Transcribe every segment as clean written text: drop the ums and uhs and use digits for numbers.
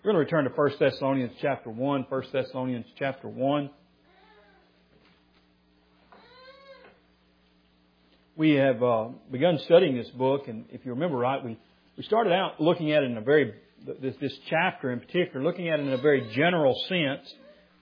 We're going to return to 1 Thessalonians chapter 1. 1 Thessalonians chapter 1. We have begun studying this book, and if you remember right, we started out looking at it in a very, this chapter in particular, looking at it in a very general sense.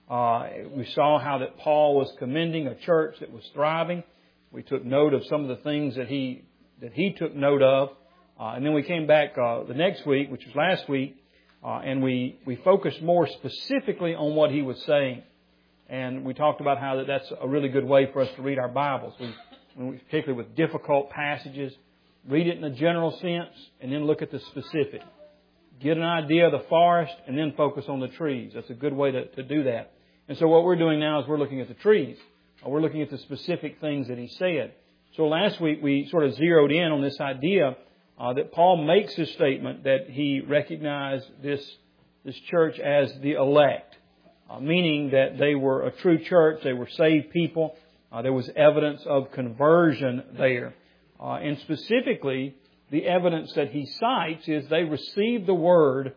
We saw how that Paul was commending a church that was thriving. We took note of some of the things that he took note of. And then we came back the next week, which was last week, and we focused more specifically on what he was saying. And we talked about how that's a really good way for us to read our Bibles. Particularly with difficult passages, read it in a general sense and then look at the specific. Get an idea of the forest and then focus on the trees. That's a good way to do that. And so what we're doing now is we're looking at the trees. We're looking at the specific things that he said. So last week we sort of zeroed in on this idea that Paul makes his statement that he recognized this church as the elect, meaning that they were a true church, they were saved people. There was evidence of conversion there. And specifically, the evidence that he cites is they received the Word.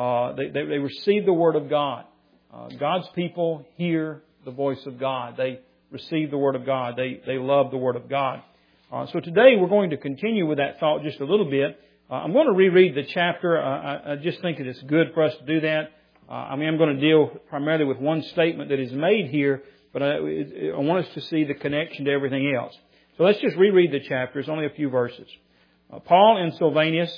They received the Word of God. God's people hear the voice of God. They receive the Word of God. They love the Word of God. So today we're going to continue with that thought just a little bit. I'm going to reread the chapter. I just think that it's good for us to do that. I'm going to deal primarily with one statement that is made here, but I want us to see the connection to everything else. So let's just reread the chapter. It's only a few verses. Paul and Silvanus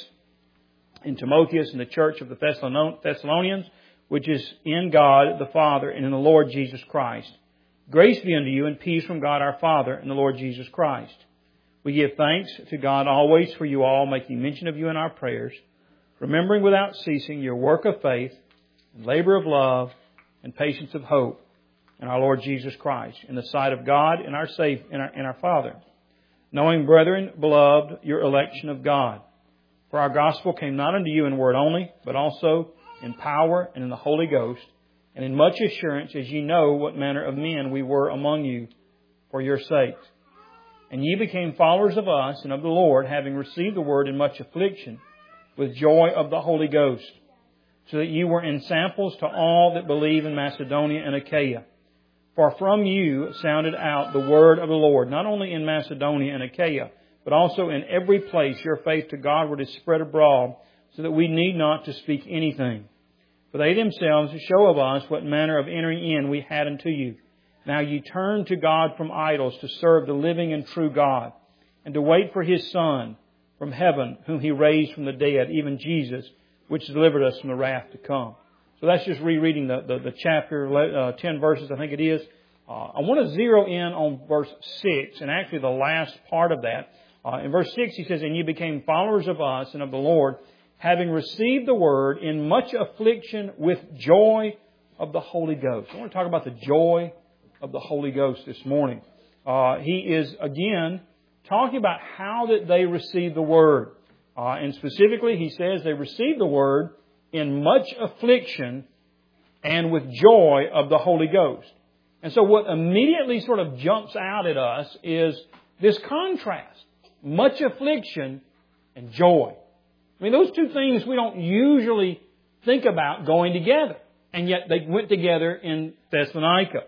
and Timotheus and the church of the Thessalonians, which is in God the Father and in the Lord Jesus Christ. Grace be unto you and peace from God our Father and the Lord Jesus Christ. We give thanks to God always for you all, making mention of you in our prayers, remembering without ceasing your work of faith and labor of love and patience of hope in our Lord Jesus Christ, in the sight of God and our Father. Knowing, brethren, beloved, your election of God. For our gospel came not unto you in word only, but also in power and in the Holy Ghost, and in much assurance, as ye know what manner of men we were among you for your sakes. And ye became followers of us and of the Lord, having received the word in much affliction, with joy of the Holy Ghost, so that ye were ensamples to all that believe in Macedonia and Achaia. For from you sounded out the word of the Lord, not only in Macedonia and Achaia, but also in every place your faith to Godward is spread abroad, so that we need not to speak anything. For they themselves show of us what manner of entering in we had unto you. Now ye turn to God from idols to serve the living and true God, and to wait for His Son from heaven, whom He raised from the dead, even Jesus, which delivered us from the wrath to come. So that's just rereading the chapter, 10 verses I think it is. I want to zero in on verse 6, and actually the last part of that. In verse 6 he says, And ye became followers of us and of the Lord, having received the word in much affliction with joy of the Holy Ghost. I want to talk about the joy of the Holy Ghost this morning. He is, again, talking about how that they received the word. And specifically he says they received the word in much affliction and with joy of the Holy Ghost. And so what immediately sort of jumps out at us is this contrast. Much affliction and joy. I mean, those two things we don't usually think about going together. And yet they went together in Thessalonica.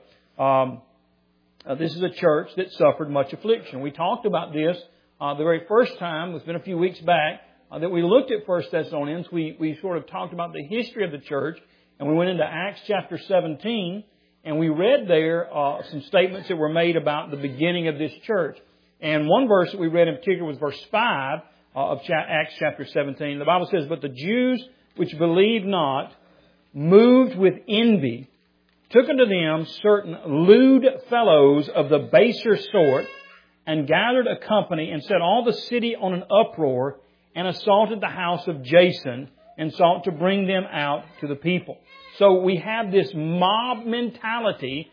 This is a church that suffered much affliction. We talked about this the very first time. It's been a few weeks back. That we looked at 1 Thessalonians, we sort of talked about the history of the church, and we went into Acts chapter 17, and we read there some statements that were made about the beginning of this church. And one verse that we read in particular was verse 5 of Acts chapter 17. The Bible says, But the Jews which believed not, moved with envy, took unto them certain lewd fellows of the baser sort, and gathered a company, and set all the city on an uproar, and assaulted the house of Jason, and sought to bring them out to the people. So we have this mob mentality,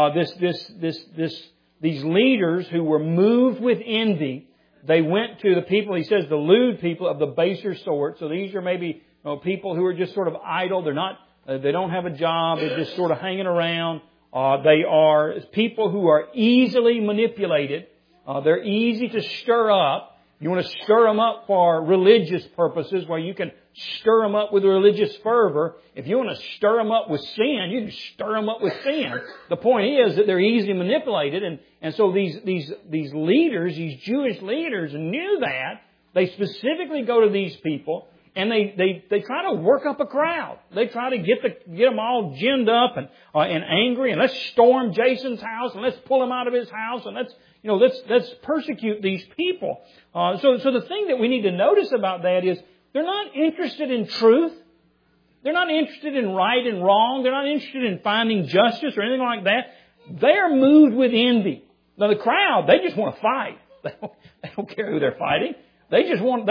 these leaders who were moved with envy. They went to the people, he says, the lewd people of the baser sort. So these are maybe people who are just sort of idle. They don't have a job. They're just sort of hanging around. They are people who are easily manipulated. They're easy to stir up. You want to stir them up for religious purposes where you can stir them up with religious fervor. If you want to stir them up with sin, you can stir them up with sin. The point is that they're easily manipulated, and so these leaders, these Jewish leaders, knew that. They specifically go to these people, and they try to work up a crowd. They try to get them all ginned up and angry, and let's storm Jason's house, and let's pull him out of his house, and let's persecute these people. So the thing that we need to notice about that is they're not interested in truth. They're not interested in right and wrong. They're not interested in finding justice or anything like that. They're moved with envy. Now the crowd, they just want to fight. They don't care who they're fighting. They just want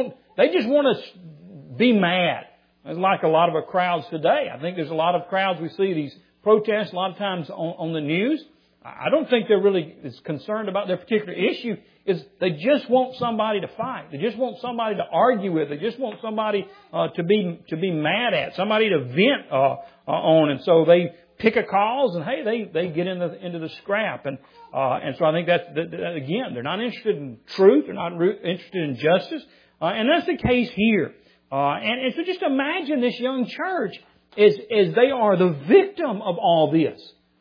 to be mad. It's like a lot of our crowds today. I think there's a lot of crowds we see these protests a lot of times on the news. I don't think they're really as concerned about their particular issue. Is they just want somebody to fight. They just want somebody to argue with. They just want somebody to be mad at, somebody to vent on. And so they pick a cause, and hey, they get into the scrap. And so I think that again, they're not interested in truth. They're not interested in justice. And that's the case here. And so just imagine this young church as they are the victim of all this.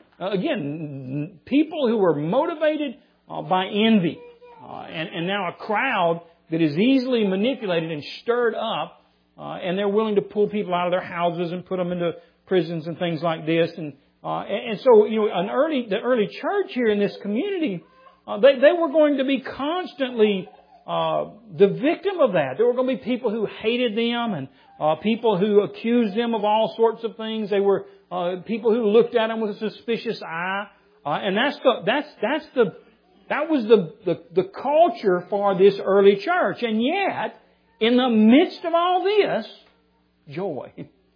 Again, people who were motivated by envy. And now a crowd that is easily manipulated and stirred up, and they're willing to pull people out of their houses and put them into prisons and things like this. And so, the early church here in this community, they were going to be constantly the victim of that. There were going to be people who hated them and people who accused them of all sorts of things. They were people who looked at them with a suspicious eye, and that was the culture for this early church. And yet, in the midst of all this, joy.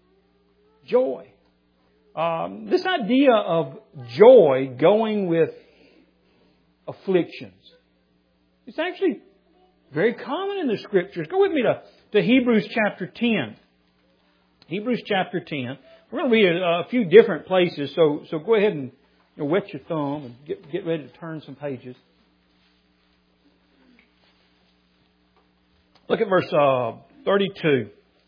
This idea of joy going with afflictions. It's actually very common in the Scriptures. Go with me to Hebrews chapter 10. Hebrews chapter 10. We're going to read a few different places, so go ahead and wet your thumb and get ready to turn some pages. Look at verse 32.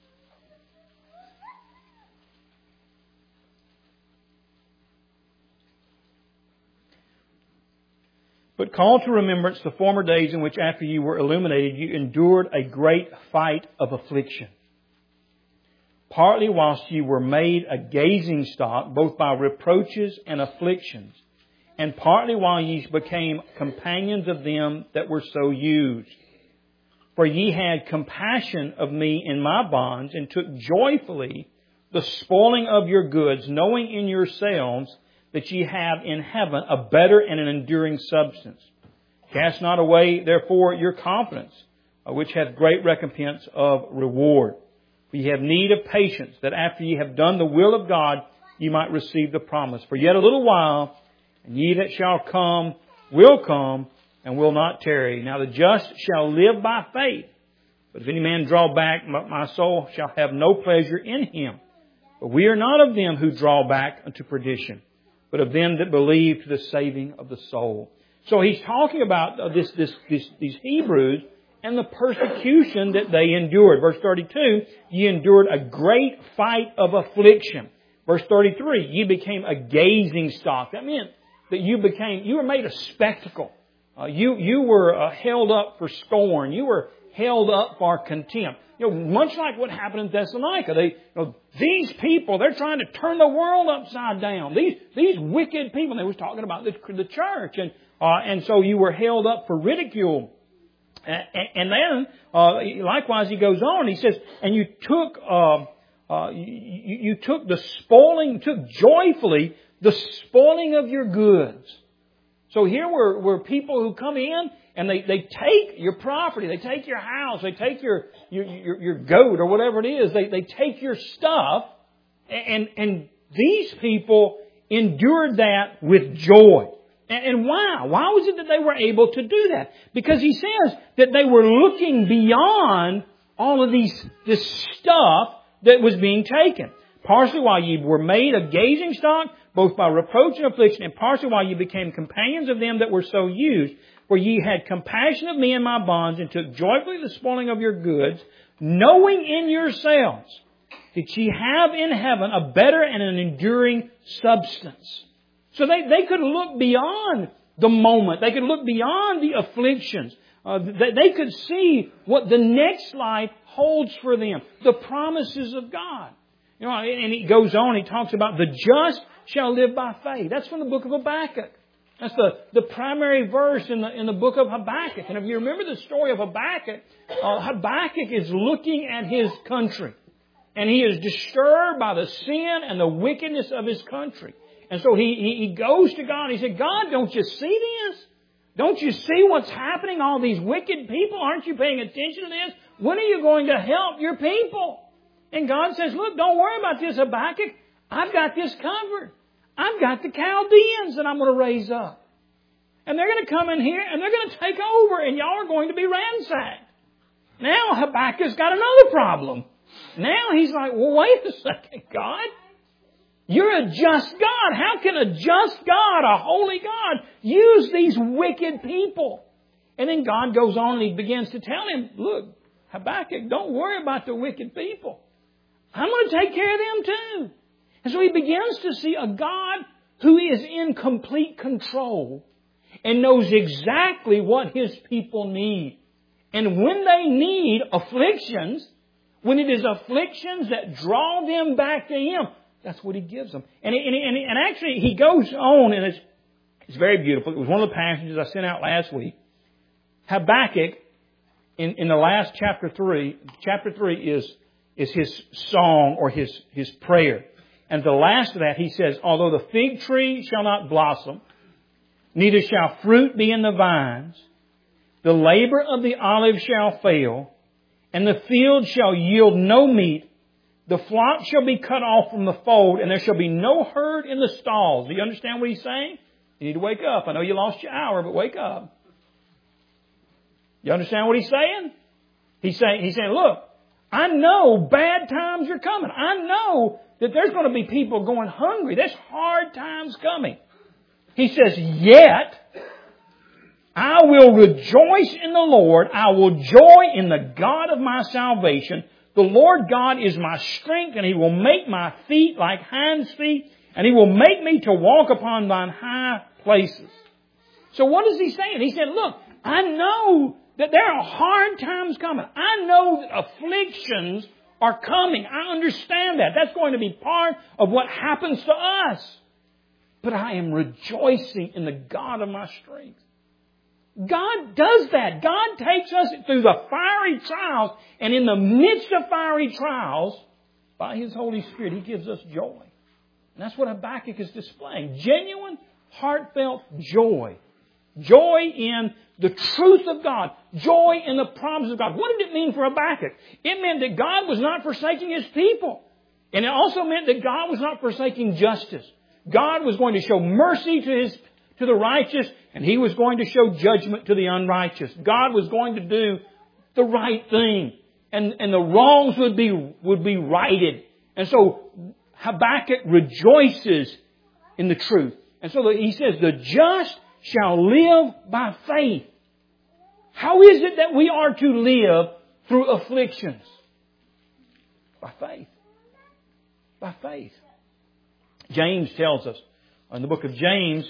But call to remembrance the former days in which after you were illuminated, you endured a great fight of affliction. Partly whilst you were made a gazing stock, both by reproaches and afflictions, and partly while ye became companions of them that were so used. For ye had compassion of me in my bonds, and took joyfully the spoiling of your goods, knowing in yourselves that ye have in heaven a better and an enduring substance. Cast not away, therefore, your confidence, which hath great recompense of reward. For ye have need of patience, that after ye have done the will of God, ye might receive the promise. For yet a little while, and ye that shall come will come, and will not tarry. Now the just shall live by faith. But if any man draw back, my soul shall have no pleasure in him. But we are not of them who draw back unto perdition, but of them that believe to the saving of the soul. So he's talking about these Hebrews and the persecution that they endured. Verse 32, ye endured a great fight of affliction. Verse 33, ye became a gazing stock. That meant that you were made a spectacle. You were held up for scorn. You were held up for contempt. Much like what happened in Thessalonica. These people, they're trying to turn the world upside down. These wicked people. They was talking about the church. And so you were held up for ridicule. And then, likewise, he goes on. He says, and you took joyfully the spoiling of your goods. So here were people who come in and they take your property, they take your house, they take your goat or whatever it is. They take your stuff, and these people endured that with joy. And why? Why was it that they were able to do that? Because he says that they were looking beyond all of this stuff that was being taken. Partially while ye were made a gazing stock, both by reproach and affliction, and partially while ye became companions of them that were so used. For ye had compassion of me in my bonds, and took joyfully the spoiling of your goods, knowing in yourselves that ye have in heaven a better and an enduring substance. So they could look beyond the moment. They could look beyond the afflictions. They could see what the next life holds for them. The promises of God. You know, and he goes on, he talks about the just shall live by faith. That's from the book of Habakkuk. That's the primary verse in the book of Habakkuk. And if you remember the story of Habakkuk, Habakkuk is looking at his country. And he is disturbed by the sin and the wickedness of his country. And so he goes to God and he said, God, don't you see this? Don't you see what's happening? All these wicked people, aren't you paying attention to this? When are you going to help your people? And God says, look, don't worry about this, Habakkuk. I've got this covered. I've got the Chaldeans that I'm going to raise up. And they're going to come in here and they're going to take over and y'all are going to be ransacked. Now Habakkuk's got another problem. Now he's like, well, wait a second, God. You're a just God. How can a just God, a holy God, use these wicked people? And then God goes on and He begins to tell him, look, Habakkuk, don't worry about the wicked people. I'm going to take care of them too. And so he begins to see a God who is in complete control and knows exactly what His people need. And when they need afflictions, when it is afflictions that draw them back to Him, that's what He gives them. And actually, he goes on, and it's very beautiful. It was one of the passages I sent out last week. Habakkuk, in the last chapter 3 is his song or his prayer. And the last of that, he says, although the fig tree shall not blossom, neither shall fruit be in the vines, the labor of the olive shall fail, and the field shall yield no meat, the flock shall be cut off from the fold, and there shall be no herd in the stalls. Do you understand what he's saying? You need to wake up. I know you lost your hour, but wake up. You understand what he's saying? He's saying, look, I know bad times are coming. I know that there's going to be people going hungry. There's hard times coming. He says, yet I will rejoice in the Lord. I will joy in the God of my salvation. The Lord God is my strength, and He will make my feet like hinds' feet, and He will make me to walk upon thine high places. So what is He saying? He said, look, I know that there are hard times coming. I know that afflictions are coming. I understand that. That's going to be part of what happens to us. But I am rejoicing in the God of my strength. God does that. God takes us through the fiery trials, and in the midst of fiery trials, by His Holy Spirit, He gives us joy. And that's what Habakkuk is displaying. Genuine, heartfelt joy. Joy in the truth of God. Joy in the promises of God. What did it mean for Habakkuk? It meant that God was not forsaking His people. And it also meant that God was not forsaking justice. God was going to show mercy to the righteous, and He was going to show judgment to the unrighteous. God was going to do the right thing, and the wrongs would be righted. And so Habakkuk rejoices in the truth. And so he says, the just shall live by faith. How is it that we are to live through afflictions? By faith. By faith. James tells us in the book of James,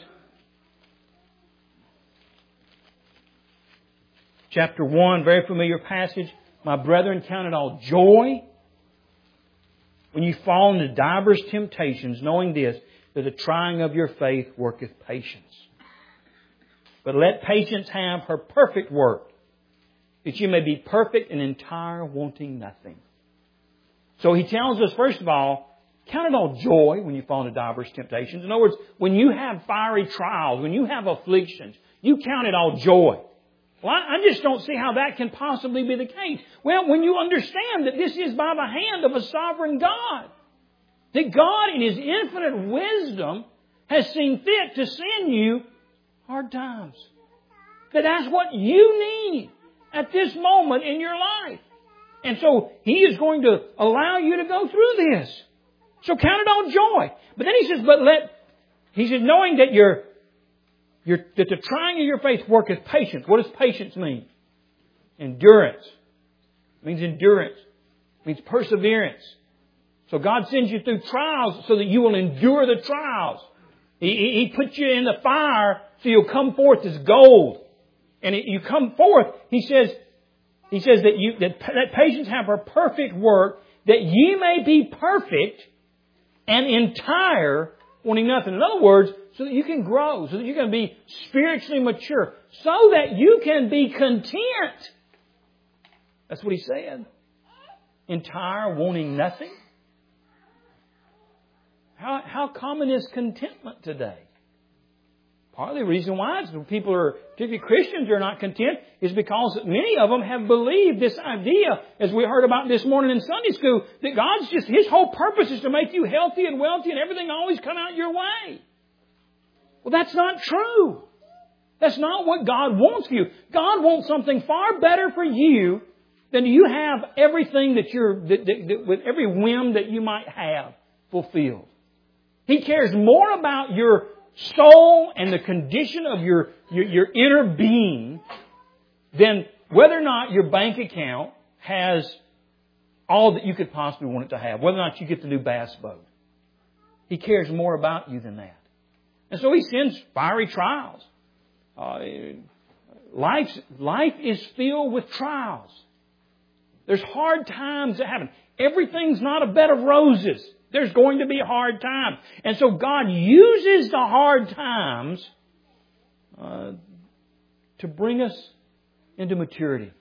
chapter 1, very familiar passage. My brethren, count it all joy when you fall into divers temptations, knowing this, that the trying of your faith worketh patience. But let patience have her perfect work, that you may be perfect and entire, wanting nothing. So he tells us, first of all, count it all joy when you fall into diverse temptations. In other words, when you have fiery trials, when you have afflictions, you count it all joy. Well, I just don't see how that can possibly be the case. Well, when you understand that this is by the hand of a sovereign God, that God in His infinite wisdom has seen fit to send you hard times. That's what you need at this moment in your life. And so He is going to allow you to go through this. So count it all joy. But then He says, knowing that that the trying of your faith worketh patience. What does patience mean? Endurance. It means endurance. It means perseverance. So God sends you through trials so that you will endure the trials. He puts you in the fire so you'll come forth as gold. And you come forth, He says that patience have her perfect work, that ye may be perfect and entire, wanting nothing. In other words, so that you can grow, so that you can be spiritually mature, so that you can be content. That's what He said. Entire, wanting nothing. How common is contentment today? Part of the reason why people are, particularly Christians, are not content is because many of them have believed this idea, as we heard about this morning in Sunday school, that God's just, His whole purpose is to make you healthy and wealthy and everything always come out your way. Well, that's not true. That's not what God wants for you. God wants something far better for you than you have everything with every whim that you might have fulfilled. He cares more about your soul and the condition of your inner being than whether or not your bank account has all that you could possibly want it to have, whether or not you get the new bass boat. He cares more about you than that. And so He sends fiery trials. Life is filled with trials. There's hard times that happen. Everything's not a bed of roses. There's going to be hard times. And so God uses the hard times to bring us into maturity.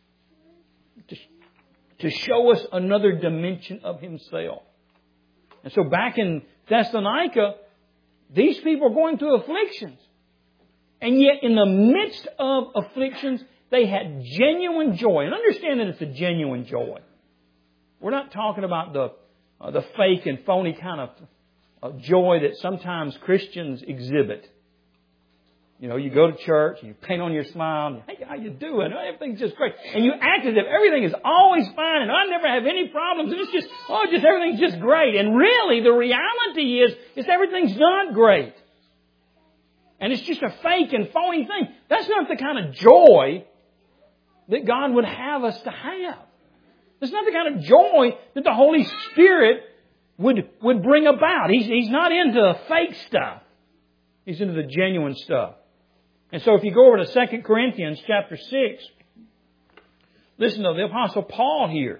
To show us another dimension of Himself. And so back in Thessalonica, these people are going through afflictions. And yet in the midst of afflictions, they had genuine joy. And understand that it's a genuine joy. We're not talking about the fake and phony kind of joy that sometimes Christians exhibit. You know, you go to church, and you paint on your smile, and hey, how you doing? Everything's just great. And you act as if everything is always fine, and I never have any problems, and it's just everything's just great. And really, the reality is everything's not great. And it's just a fake and phony thing. That's not the kind of joy that God would have us to have. It's not the kind of joy that the Holy Spirit would bring about. He's not into fake stuff. He's into the genuine stuff. And so if you go over to 2 Corinthians chapter 6, listen to the Apostle Paul here.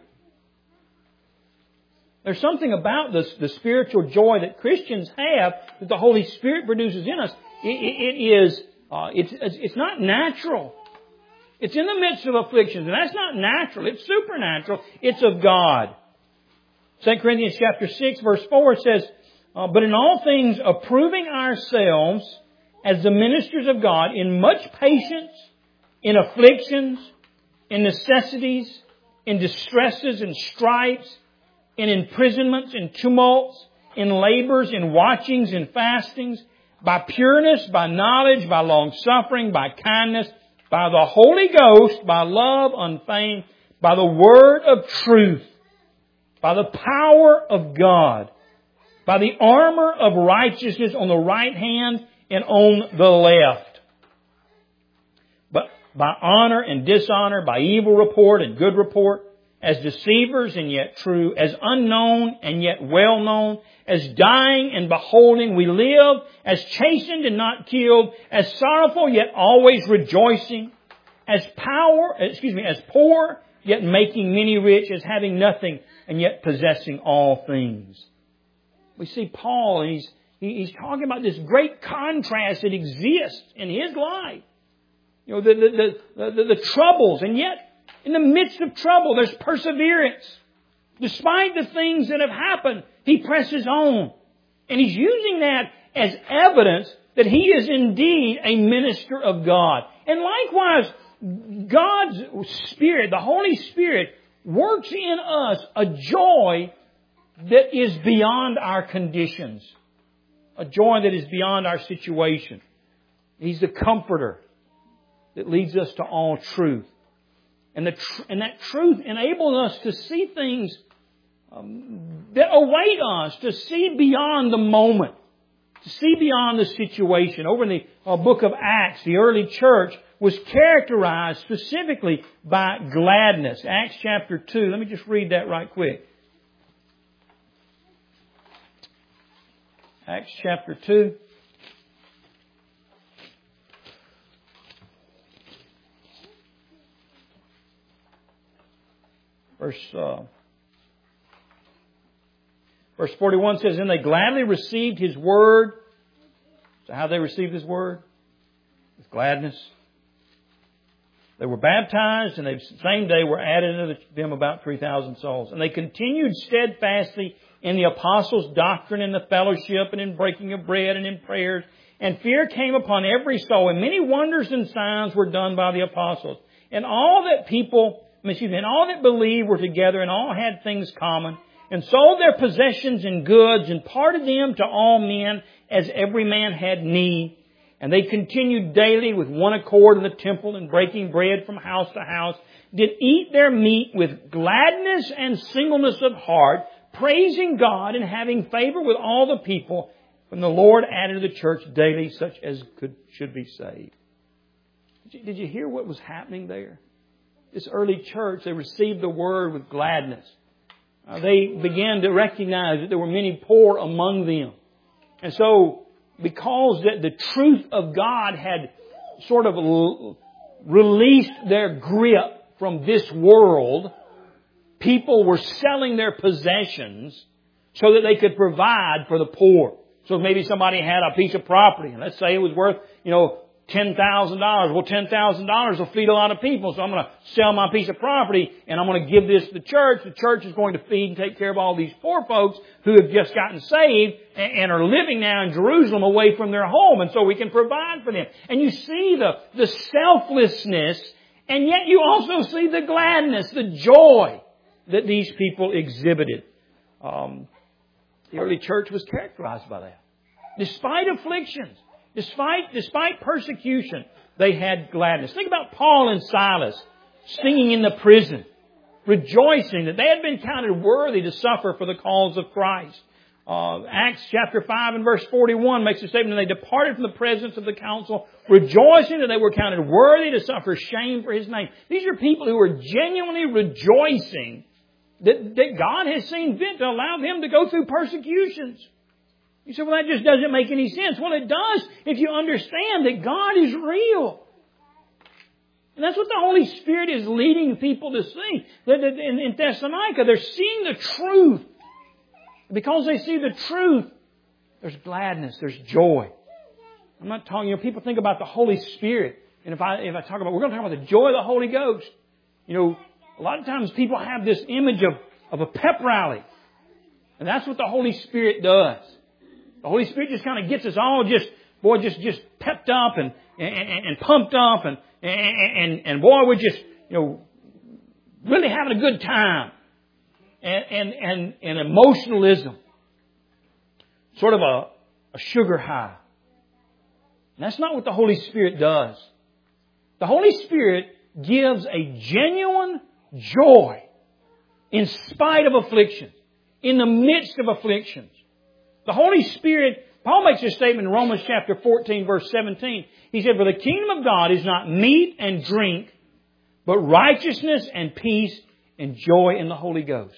There's something about the spiritual joy that Christians have that the Holy Spirit produces in us. It's not natural. It's in the midst of afflictions, and that's not natural. It's supernatural. It's of God. 2 Corinthians chapter 6, verse 4 says, but in all things approving ourselves as the ministers of God in much patience, in afflictions, in necessities, in distresses, in stripes, in imprisonments, in tumults, in labors, in watchings, in fastings, by pureness, by knowledge, by long-suffering, by kindness, by the Holy Ghost, by love unfeigned, by the word of truth, by the power of God, by the armor of righteousness on the right hand and on the left, but by honor and dishonor, by evil report and good report, as deceivers and yet true, as unknown and yet well known, as dying and beholding we live, as chastened and not killed, as sorrowful yet always rejoicing, as poor yet making many rich, as having nothing and yet possessing all things. We see Paul, and he's talking about this great contrast that exists in his life. You know, the troubles, and yet in the midst of trouble, there's perseverance. Despite the things that have happened, he presses on. And he's using that as evidence that he is indeed a minister of God. And likewise, God's Spirit, the Holy Spirit, works in us a joy that is beyond our conditions. A joy that is beyond our situation. He's the comforter that leads us to all truth. And that truth enables us to see things that await us, to see beyond the moment, to see beyond the situation. Over in the book of Acts, the early church was characterized specifically by gladness. Acts chapter 2. Let me just read that right quick. Acts chapter 2. Verse 41 says, "And they gladly received His word." So how they received His word? With gladness. They were baptized, and the same day were added unto them about 3,000 souls. And they continued steadfastly in the apostles' doctrine, in the fellowship, and in breaking of bread, and in prayers. And fear came upon every soul, and many wonders and signs were done by the apostles. And all that believed were together, and all had things common, and sold their possessions and goods, and parted them to all men, as every man had need. And they continued daily with one accord in the temple, and breaking bread from house to house, did eat their meat with gladness and singleness of heart, praising God and having favor with all the people. When the Lord added to the church daily such as should be saved. Did you hear what was happening there? This early church, they received the Word with gladness. They began to recognize that there were many poor among them. And so, because the truth of God had sort of released their grip from this world, people were selling their possessions so that they could provide for the poor. So maybe somebody had a piece of property, and let's say it was worth, $10,000. Well, $10,000 will feed a lot of people, so I'm going to sell my piece of property, and I'm going to give this to the church. The church is going to feed and take care of all these poor folks who have just gotten saved and are living now in Jerusalem away from their home, and so we can provide for them. And you see the selflessness, and yet you also see the gladness, the joy that these people exhibited. The early church was characterized by that. Despite afflictions, despite persecution, they had gladness. Think about Paul and Silas singing in the prison, rejoicing that they had been counted worthy to suffer for the cause of Christ. Acts chapter 5 and verse 41 makes a statement, "And they departed from the presence of the council, rejoicing that they were counted worthy to suffer shame for His name." These are people who were genuinely rejoicing that God has seen fit to allow them to go through persecutions. You say, well, that just doesn't make any sense. Well, it does if you understand that God is real. And that's what the Holy Spirit is leading people to see. In Thessalonica, they're seeing the truth. Because they see the truth, there's gladness, there's joy. I'm not talking, people think about the Holy Spirit. And if I talk about, we're going to talk about the joy of the Holy Ghost. A lot of times people have this image of a pep rally. And that's what the Holy Spirit does. The Holy Spirit just kind of gets us all just pepped up and pumped up and boy, we're just, really having a good time. And emotionalism. Sort of a sugar high. And that's not what the Holy Spirit does. The Holy Spirit gives a genuine joy in spite of afflictions, in the midst of afflictions. The Holy Spirit, Paul makes a statement in Romans chapter 14 verse 17. He said, "For the kingdom of God is not meat and drink, but righteousness and peace and joy in the Holy Ghost."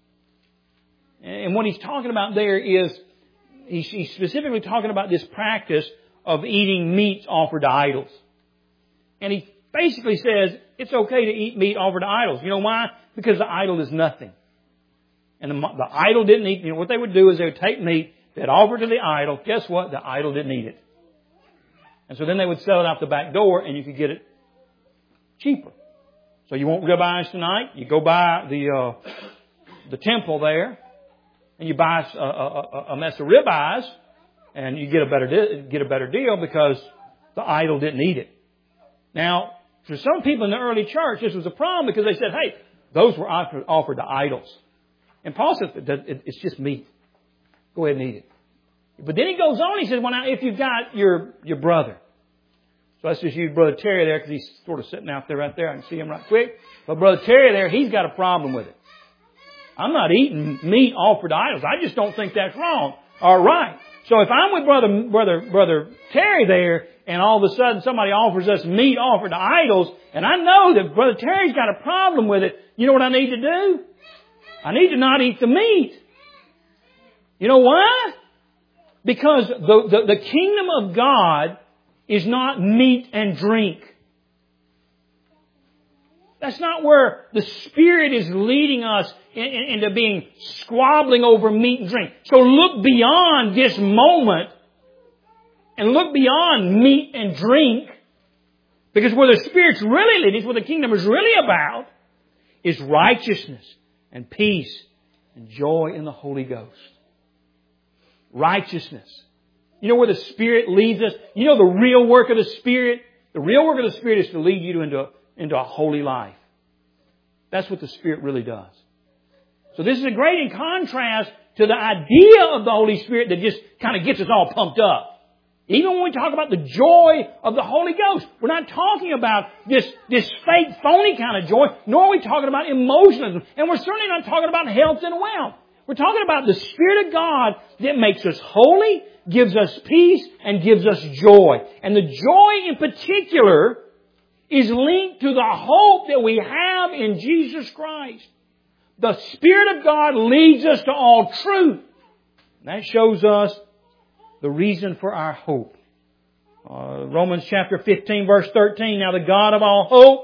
And what he's talking about there is, he's specifically talking about this practice of eating meats offered to idols. And he basically says it's okay to eat meat offered to idols. You know why? Because the idol is nothing. And the idol didn't eat. What they would do is they would take meat, they'd offer it to the idol. Guess what? The idol didn't eat it. And so then they would sell it out the back door and you could get it cheaper. So you won't ribeyes tonight. You go by the temple there and you buy a mess of ribeyes and you get a better deal because the idol didn't eat it. Now, for some people in the early church, this was a problem because they said, hey, those were offered to idols. And Paul says, it's just meat. Go ahead and eat it. But then he goes on, he says, well, now, if you've got your brother. So let's just use Brother Terry there because he's sort of sitting out there right there. I can see him right quick. But Brother Terry there, he's got a problem with it. I'm not eating meat offered to idols. I just don't think that's wrong. All right. So if I'm with Brother Terry there, and all of a sudden somebody offers us meat offered to idols, and I know that Brother Terry's got a problem with it, you know what I need to do? I need to not eat the meat. You know why? Because the kingdom of God is not meat and drink. That's not where the Spirit is leading us into being squabbling over meat and drink. So look beyond this moment and look beyond meat and drink, because where the Spirit's really leading, where the kingdom is really about, is righteousness and peace and joy in the Holy Ghost. Righteousness. You know where the Spirit leads us? You know the real work of the Spirit? The real work of the Spirit is to lead you into a holy life. That's what the Spirit really does. So this is a great in contrast to the idea of the Holy Spirit that just kind of gets us all pumped up. Even when we talk about the joy of the Holy Ghost, we're not talking about this fake, phony kind of joy, nor are we talking about emotionalism. And we're certainly not talking about health and wealth. We're talking about the Spirit of God that makes us holy, gives us peace, and gives us joy. And the joy in particular is linked to the hope that we have in Jesus Christ. The Spirit of God leads us to all truth. And that shows us the reason for our hope. Romans chapter 15 verse 13. Now the God of all hope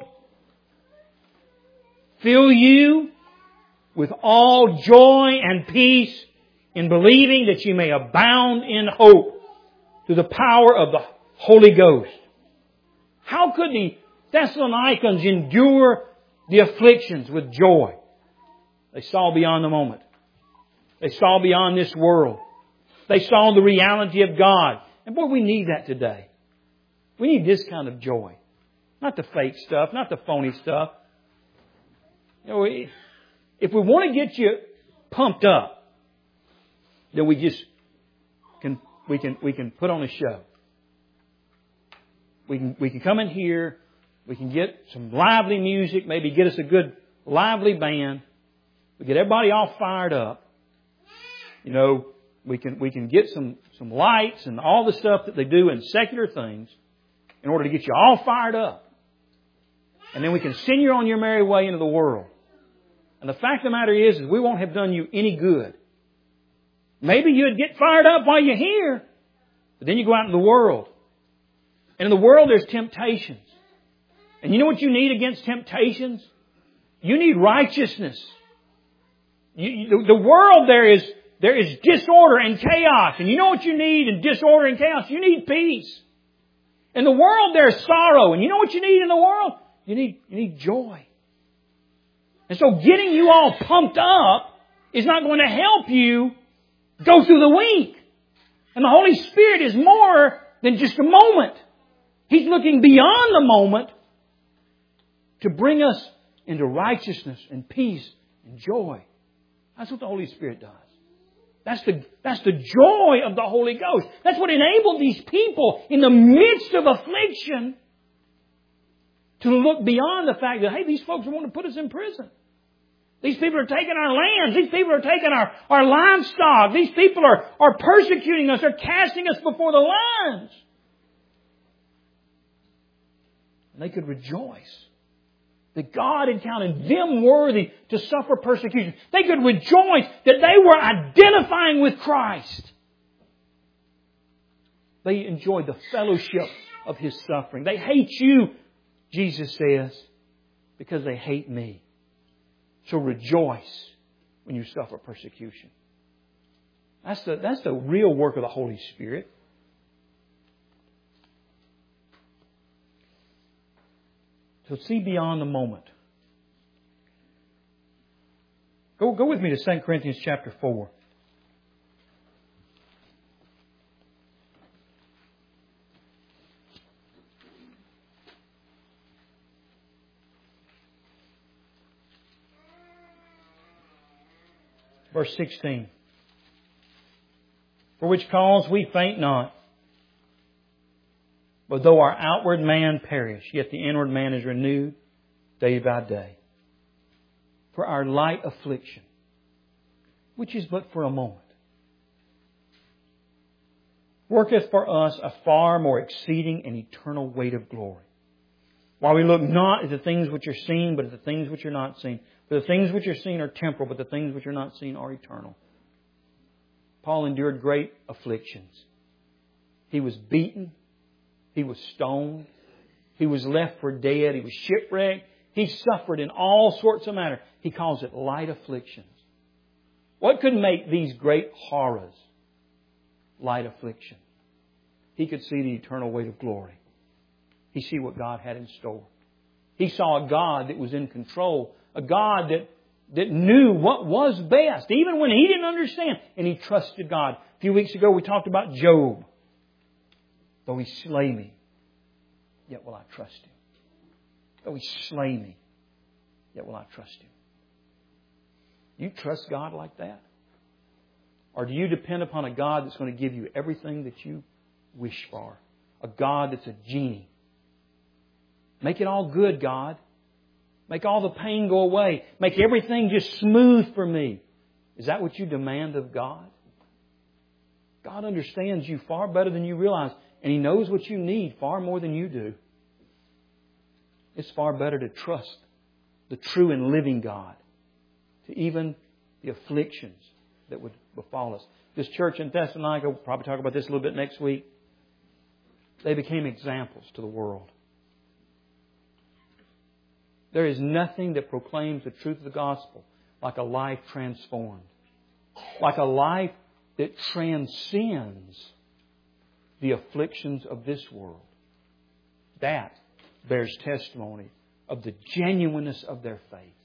fill you with all joy and peace in believing that you may abound in hope through the power of the Holy Ghost. How could the Thessalonians endure the afflictions with joy? They saw beyond the moment. They saw beyond this world. They saw the reality of God. And boy, we need that today. We need this kind of joy. Not the fake stuff, not the phony stuff. You know, if we want to get you pumped up, then we can put on a show. We can come in here, we can get some lively music, maybe get us a good lively band. We get everybody all fired up. You know, we can get some lights and all the stuff that they do in secular things in order to get you all fired up. And then we can send you on your merry way into the world. And the fact of the matter is we won't have done you any good. Maybe you'd get fired up while you're here, but then you go out into the world. And in the world there's temptations. And you know what you need against temptations? You need righteousness. The world there is disorder and chaos. And you know what you need in disorder and chaos? You need peace. In the world there's sorrow. And you know what you need in the world? You need joy. And so getting you all pumped up is not going to help you go through the week. And the Holy Spirit is more than just a moment. He's looking beyond the moment to bring us into righteousness and peace and joy. That's what the Holy Spirit does. That's the joy of the Holy Ghost. That's what enabled these people in the midst of affliction to look beyond the fact that, hey, these folks want to put us in prison. These people are taking our lands. These people are taking our livestock. These people are persecuting us. They're casting us before the lions. And they could rejoice that God had counted them worthy to suffer persecution. They could rejoice that they were identifying with Christ. They enjoyed the fellowship of His suffering. They hate you, Jesus says, because they hate me. So rejoice when you suffer persecution. That's the real work of the Holy Spirit. So see beyond the moment. Go with me to 2 Corinthians chapter 4. Verse 16. For which cause we faint not. But though our outward man perish, yet the inward man is renewed day by day. For our light affliction, which is but for a moment, worketh for us a far more exceeding and eternal weight of glory. While we look not at the things which are seen, but at the things which are not seen. For the things which are seen are temporal, but the things which are not seen are eternal. Paul endured great afflictions. He was beaten. He was stoned. He was left for dead. He was shipwrecked. He suffered in all sorts of matter. He calls it light afflictions. What could make these great horrors light affliction? He could see the eternal weight of glory. He see what God had in store. He saw a God that was in control. A God that knew what was best, even when he didn't understand. And he trusted God. A few weeks ago we talked about Job. Though he slay me, yet will I trust Him. Though He slay me, yet will I trust Him. You trust God like that? Or do you depend upon a God that's going to give you everything that you wish for? A God that's a genie. Make it all good, God. Make all the pain go away. Make everything just smooth for me. Is that what you demand of God? God understands you far better than you realize. And He knows what you need far more than you do. It's far better to trust the true and living God to even the afflictions that would befall us. This church in Thessalonica, we'll probably talk about this a little bit next week. They became examples to the world. There is nothing that proclaims the truth of the gospel like a life transformed. Like a life that transcends the afflictions of this world. That bears testimony of the genuineness of their faith.